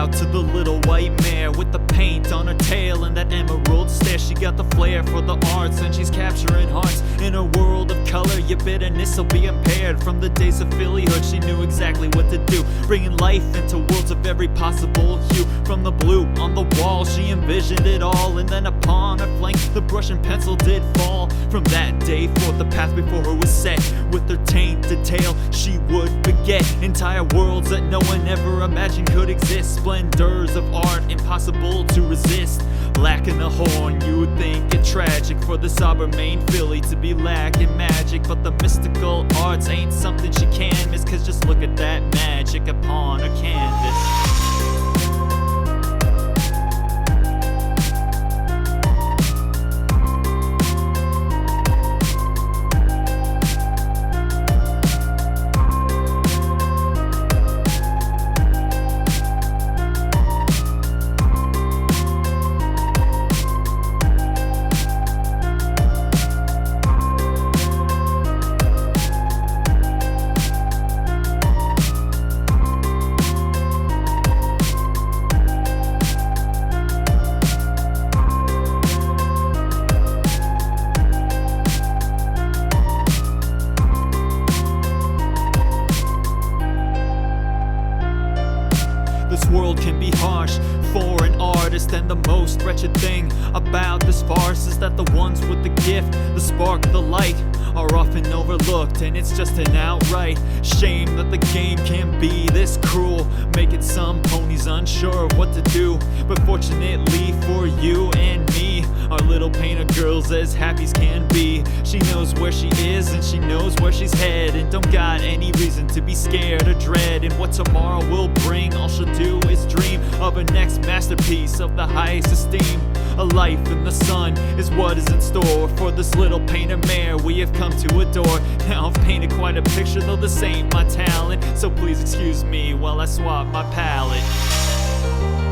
out to the little white mare with the paint on her tail and that emerald stare. She got the flair for the arts and she's capturing hearts in a world of color. Your bitterness will be impaired. From the days of fillyhood, she knew exactly what to do, bringing life into worlds of every possible hue. From the blue on the wall, she envisioned it all, and then upon her flank the brush and pencil did fall. From that day forth, the path before her was set. With her tainted tale, she would forget entire worlds that no one ever imagined could exist. Splendors of art impossible to resist. Lacking a horn, you would think it tragic for the Saubermain filly to be lacking magic. But the mystical arts ain't something she can miss, cause just look at that magic upon her canvas. This world can be harsh for an artist, and the most wretched thing about this farce is that the ones with the gift, the spark, the light, are often overlooked. And it's just an outright shame that the game can be this cruel, making some ponies unsure of what to do. But fortunately for you and me, our little painter girl's as happy as can be. She knows where she is and she knows where she's headed, don't got any reason to be scared or dread. And what tomorrow will bring, all she'll do is dream of her next masterpiece of the highest esteem. A life in the sun is what is in store for this little painter mare we have come to adore. Now I've painted quite a picture, though this ain't my talent, so please excuse me while I swap my palette.